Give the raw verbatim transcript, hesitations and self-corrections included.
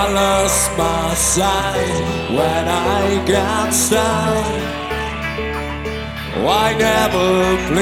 lost my sight when I got stuck. I never